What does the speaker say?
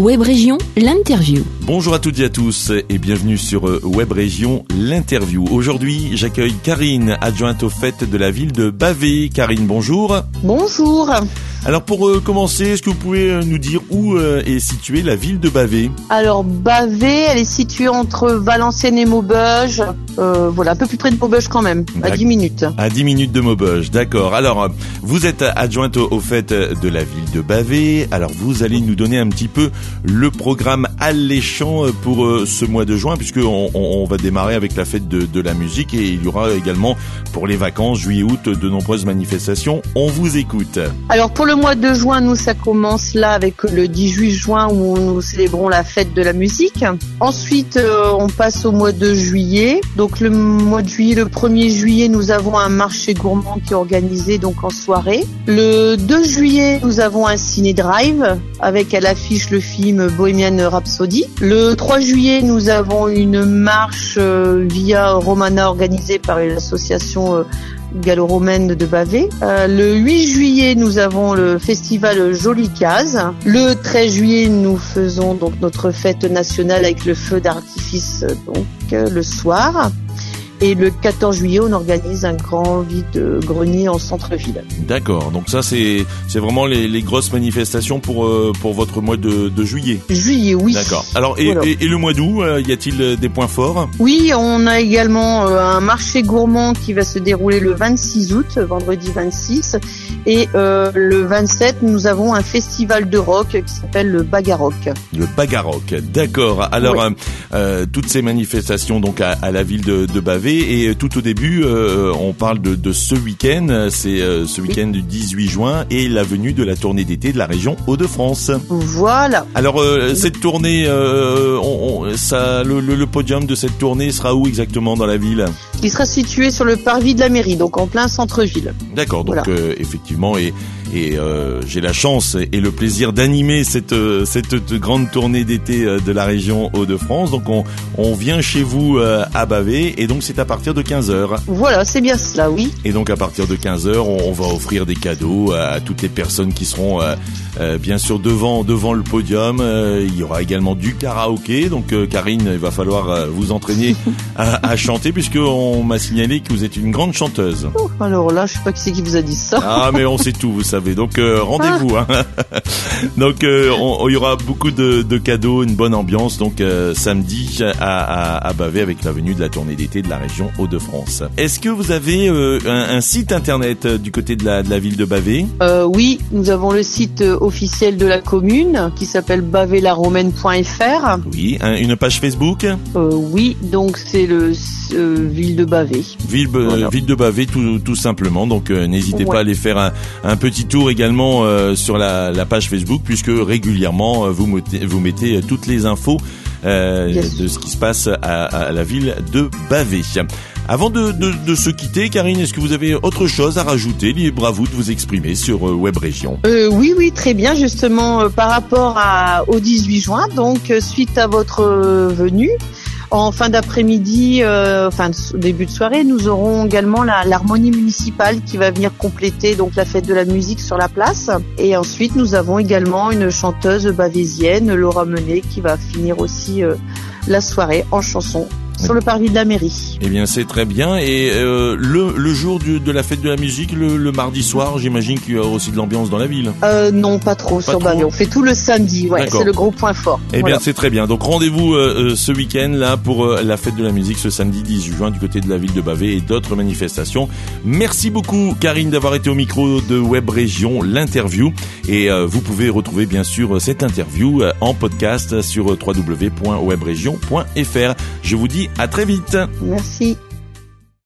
Web Région, l'interview. Bonjour à toutes et à tous et bienvenue sur Web Région, l'interview. Aujourd'hui, j'accueille Karine, adjointe au fait de la ville de Bavay. Karine, bonjour. Bonjour. Alors pour commencer, est-ce que vous pouvez nous dire où est située la ville de Bavay ? Alors Bavay, elle est située entre Valenciennes et Maubeuge. Un peu plus près de Maubeuge quand même, à 10 minutes. À 10 minutes de Maubeuge, d'accord. Alors, vous êtes adjointe au fait de la ville de Bavay. Alors, vous allez nous donner un petit peu le programme alléchant pour ce mois de juin, puisqu'on va démarrer avec la fête de la musique et il y aura également pour les vacances, juillet-août, de nombreuses manifestations. On vous écoute. Alors, pour le mois de juin, nous, ça commence là avec le 18 juin où nous célébrons la fête de la musique. Ensuite, on passe au mois de juillet. Donc, le mois de juillet, le 1er juillet, nous avons un marché gourmand qui est organisé donc en soirée. Le 2 juillet, nous avons un ciné-drive avec à l'affiche le film Bohemian Rhapsody. Le 3 juillet, nous avons une marche via Romana organisée par l'association gallo-romaine de Bavay. Le 8 juillet, nous avons le festival Joli Case. Le 13 juillet, nous faisons donc notre fête nationale avec le feu d'artifice le soir. Et le 14 juillet, on organise un grand vide-grenier en centre-ville. D'accord, donc ça c'est vraiment les grosses manifestations pour votre mois de juillet. Juillet, oui. D'accord. Alors et le mois d'août, y a-t-il des points forts ? Oui, on a également un marché gourmand qui va se dérouler le 26 août, vendredi 26. Et le 27, nous avons un festival de rock qui s'appelle le Bagarock. Le Bagarock, d'accord. Alors toutes ces manifestations donc à la ville de Bavay. Et tout au début, on parle de ce week-end, c'est ce week-end du 18 juin et la venue de la tournée d'été de la région Hauts-de-France. Voilà. Alors cette tournée, le podium de cette tournée sera où exactement dans la ville ? Il sera situé sur le parvis de la mairie, donc en plein centre-ville. D'accord, donc effectivement, et j'ai la chance et le plaisir d'animer cette grande tournée d'été de la région Hauts-de-France. Donc on vient chez vous à Bavay et donc c'est à partir de 15h. Voilà, c'est bien cela, oui. Et donc à partir de 15h, on va offrir des cadeaux à toutes les personnes qui seront bien sûr devant le podium. Il y aura également du karaoké. Donc Karine, il va falloir vous entraîner à chanter puisqu'on m'a signalé que vous êtes une grande chanteuse. Oh, alors là, je sais pas qui c'est qui vous a dit ça. Ah mais on sait tout, vous savez. Donc rendez-vous. Hein. Donc il y aura beaucoup de cadeaux, une bonne ambiance. Donc samedi à Bavay avec la venue de la tournée d'été de la région Hauts-de-France. Est-ce que vous avez un site internet du côté de la ville de Bavay ? Oui, nous avons le site officiel de la commune qui s'appelle bavaylaromaine.fr. Oui, une page Facebook ? Oui, donc c'est le ville de Bavay. Ville de Bavay tout simplement. Donc n'hésitez pas à aller faire un petit tour également sur la page Facebook puisque régulièrement vous mettez toutes les infos de ce qui se passe à la ville de Bavay. Avant de se quitter, Karine, est-ce que vous avez autre chose à rajouter ? Libre à vous de vous exprimer sur Web Région. Oui, très bien. Justement, par rapport au 18 juin, donc suite à votre venue, en fin d'après-midi, début de soirée, nous aurons également l'harmonie municipale qui va venir compléter donc la fête de la musique sur la place. Et ensuite, nous avons également une chanteuse bavésienne, Laura Menet, qui va finir aussi la soirée en chanson sur le parvis de la mairie. Eh bien, c'est très bien. Et le jour de la fête de la musique, le mardi soir, j'imagine qu'il y aura aussi de l'ambiance dans la ville. Non, pas trop sur Bavay. On fait tout le samedi. Ouais, c'est le gros point fort. Eh bien, c'est très bien. Donc, rendez-vous ce week-end là pour la fête de la musique ce samedi 18 juin du côté de la ville de Bavay et d'autres manifestations. Merci beaucoup, Karine, d'avoir été au micro de Web Région, l'interview. Et vous pouvez retrouver bien sûr cette interview en podcast sur www.webregion.fr. Je vous dis à très vite. Merci.